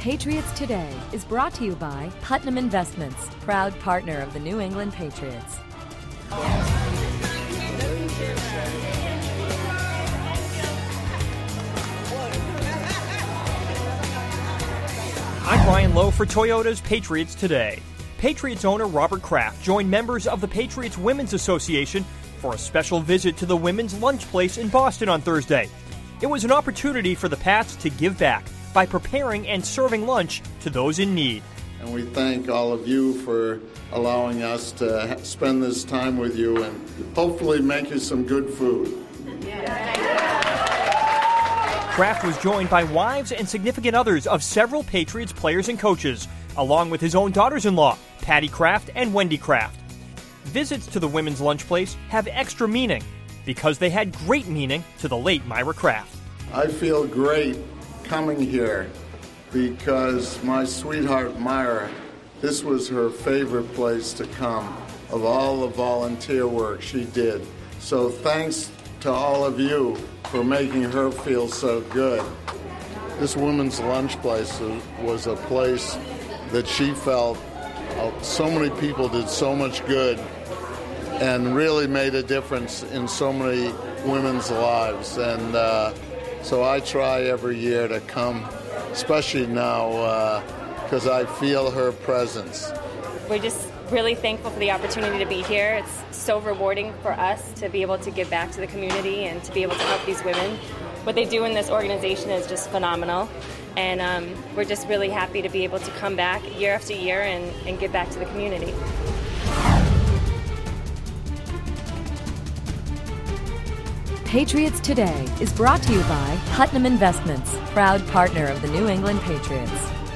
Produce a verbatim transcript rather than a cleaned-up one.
Patriots Today is brought to you by Putnam Investments, proud partner of the New England Patriots. I'm Brian Lowe for Toyota's Patriots Today. Patriots owner Robert Kraft joined members of the Patriots Women's Association for a special visit to the Women's Lunch Place in Boston on Thursday. It was an opportunity for the Pats to give back by preparing and serving lunch to those in need. And we thank all of you for allowing us to spend this time with you and hopefully make you some good food. Kraft was joined by wives and significant others of several Patriots players and coaches, along with his own daughters-in-law, Patty Kraft and Wendy Kraft. Visits to the Women's Lunch Place have extra meaning because they had great meaning to the late Myra Kraft. I feel great coming here because my sweetheart Myra, this was her favorite place to come of all the volunteer work she did. So thanks to all of you for making her feel so good. This Women's Lunch Place was a place that she felt so many people did so much good and really made a difference in so many women's lives. And uh, so I try every year to come, especially now, because uh, I feel her presence. We're just really thankful for the opportunity to be here. It's so rewarding for us to be able to give back to the community and to be able to help these women. What they do in this organization is just phenomenal. And um, we're just really happy to be able to come back year after year and, and give back to the community. Patriots Today is brought to you by Putnam Investments, proud partner of the New England Patriots.